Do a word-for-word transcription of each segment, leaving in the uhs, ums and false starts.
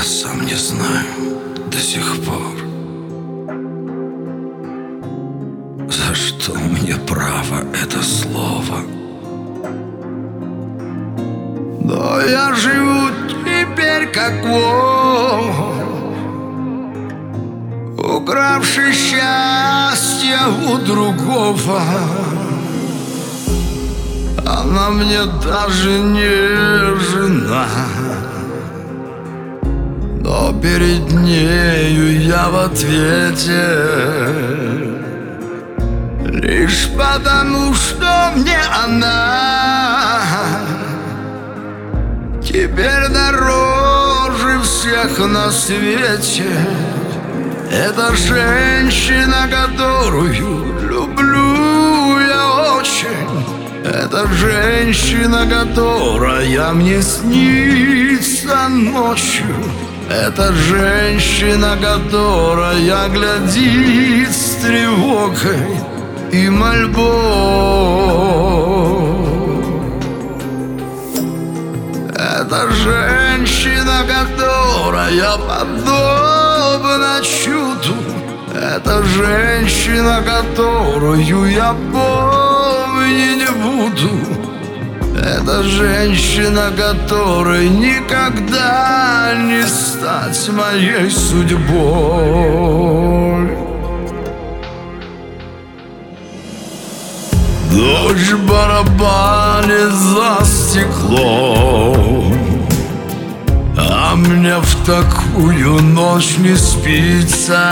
сам не знаю до сих пор, за что мне право это слово. Но я живу теперь как вор, укравший счастье у другого. Она мне даже не жена, но перед нею я в ответе, лишь потому, что мне она теперь дороже всех на свете. Это женщина, которую люблю я очень. Это женщина, которая мне снится ночью. Это женщина, которая глядит с тревогой и мольбой. Это женщина, которая подобна чуду. Это женщина, которую я помнить не буду. Это женщина, которой никогда не стать моей судьбой. Дождь барабанит за стеклом, а мне в такую ночь не спится.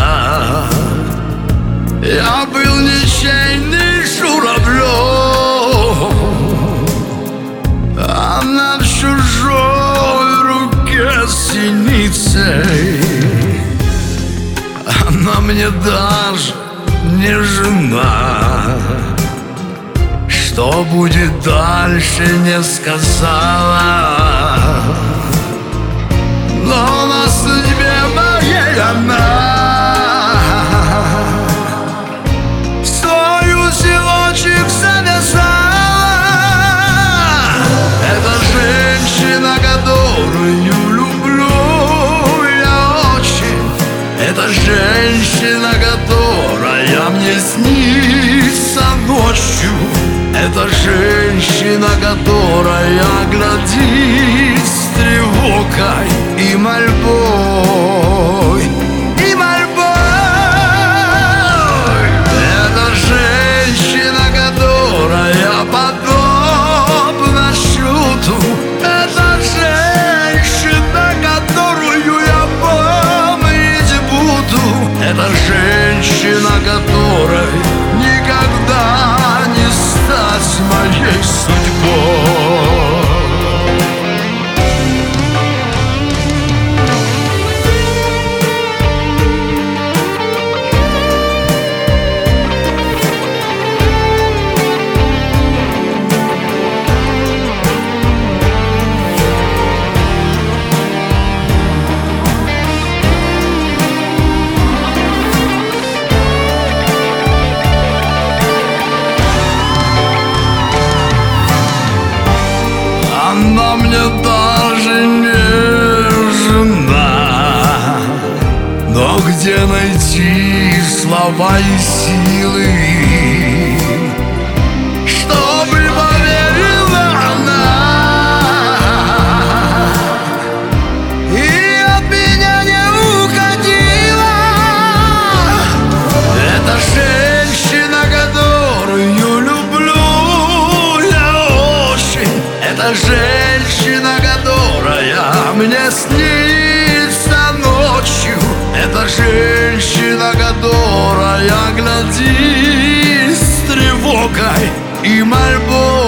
Я был ничейный журавлем, она в чужой руке синицей. Она мне даже не жена. Что будет дальше, не сказала, но на судьбе моей она свой узелочек завязала. Это женщина, которую люблю я очень. Это женщина, которая мне снится ночью. Это женщина, которая глядит с тревогой и мольбой, и мольбой. Это женщина, которая подобна чуду. Это женщина, которую я помнить буду. Это женщина, которой никогда не стать моей судьбой. Она мне даже не жена, но где найти слова и силы, чтобы поверила она и от меня не уходила. Это женщина, которую люблю я очень. Это женщина, которая мне снится ночью. Это женщина, которая глядит с тревогой и мольбой.